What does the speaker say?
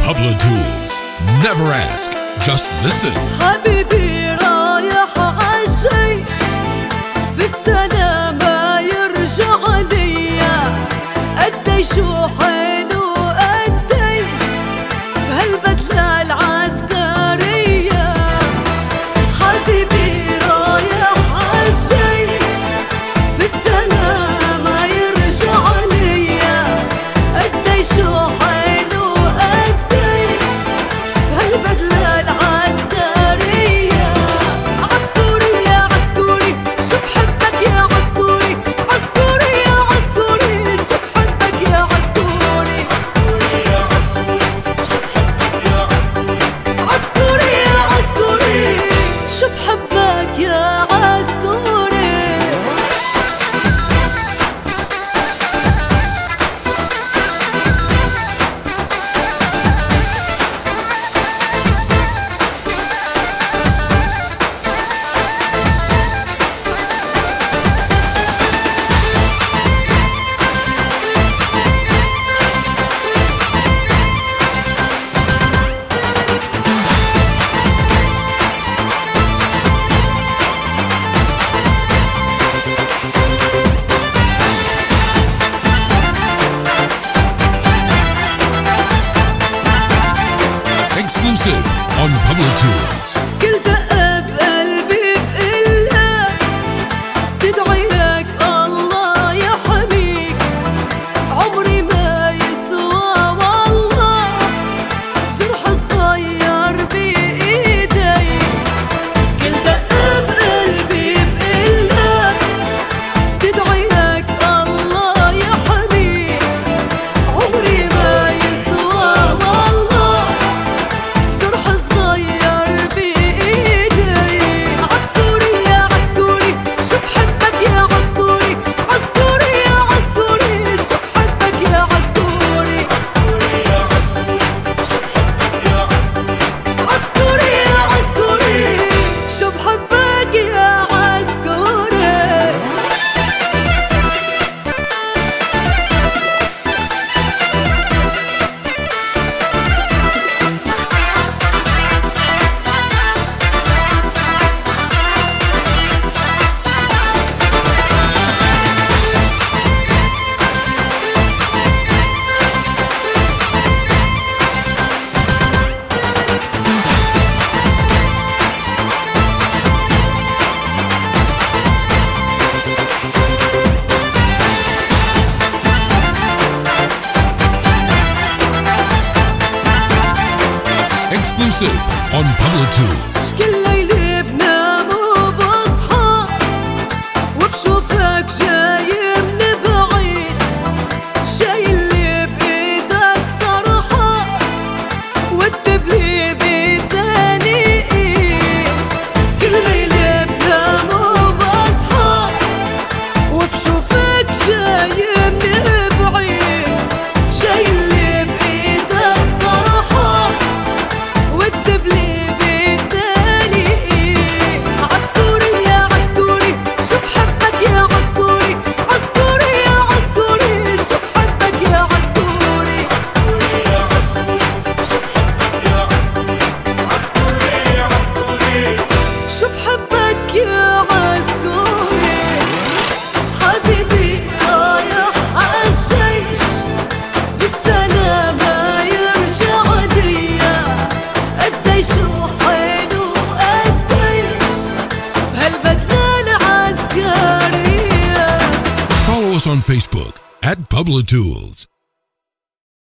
Pablo Tools. Never ask, just listen. حبيبي رايح عالجيش بالسلامة يرجع ليا، قديش حلو قديش بهالبدلة العسكرية. حبيبي رايح عالجيش بالسلامة يرجع ليا، قديش حلو قديش بهالبدلة العسكرية. عسكري يا عسكري شو بحبك يا عسكري، عسكري يا عسكري شو بحبك يا عسكري، عسكري يا عسكري شو بحبك يا عسكري، عسكري يا عسكري شو بحبك يا عسكري. Exclusive on Pablo Tools. كل دقة بقلبي بقلها تدعي لك الله يحميك، عمري ما يسوى والله جرح صغير بإيدي. كل دقة بقلبي بقلها تدعي لك الله يحميك، عمري ما يسوى والله جرح صغير بإيدي. عسكري يا عسكري شو بحبك يا عسكري، عسكري يا عسكري شو بحبك يا عسكري، عسكري يا عسكري شو بحبك يا عسكري، عسكري يا عسكري شو بحبك يا عسكري. Exclusive on Pablo Tools. كل ليلة بنام وبصحى وبشوفك جاي من بعيد، شايل بإيدك طرحة والدبلة بالتاني إيد. كل ليلة بنام وبصحى وبشوفك جاي من بعيد، شايل بإيدك طرحة والدبلة بالتاني. عسكري يا عسكري شو بحبك يا عسكري، عسكري يا عسكري شو بحبك يا عسكري، عسكري يا عسكري شو بحبك يا عسكري، عسكري يا عسكري شو بحبك يا عسكري. حبيبي رايح عالجيش بالسلامة يرجع ليا، قديش حلو قديش بهالبدلة العسكرية. Follow us on Facebook at Pablo Tools.